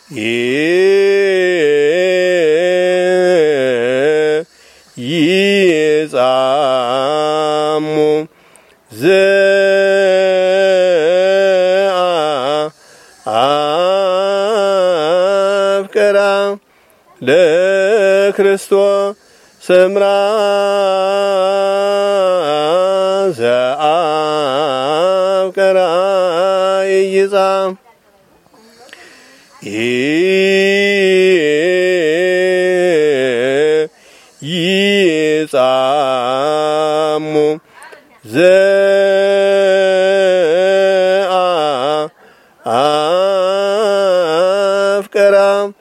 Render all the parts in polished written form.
ይጻሙ ዘአፍቀራ ለክርስቶስ ሰምራ ዘአፍቀራ ይጻም ይጻሙ ዘአፍቀራ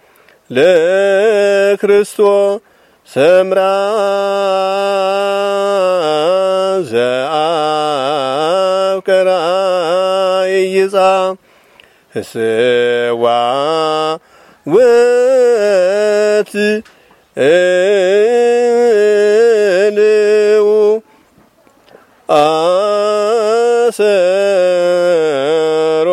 ለክርስቶስ ሰምራ ዘአፍቀራ ይጻም ህስዋ ወት እልው አሰሮ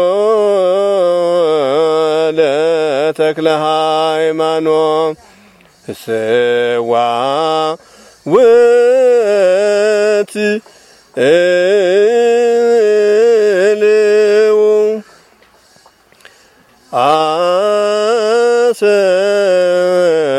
ለተክለ ሃይማኖት ህስዋ ወት እልው አሰሮ